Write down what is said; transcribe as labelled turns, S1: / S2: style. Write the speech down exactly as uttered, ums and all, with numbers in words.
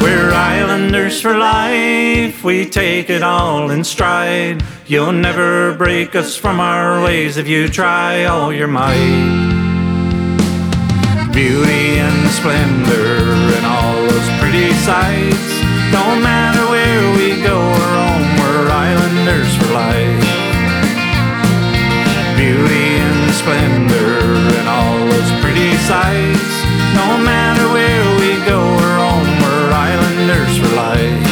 S1: We're islanders for life, we take it all in stride. You'll never break us from our ways if you try all your might. Beauty and splendor and all those pretty sights. Don't matter where we go or roam, we're islanders for life. Beauty and splendor and all those pretty sights. No matter where we go or roam, we're islanders for life.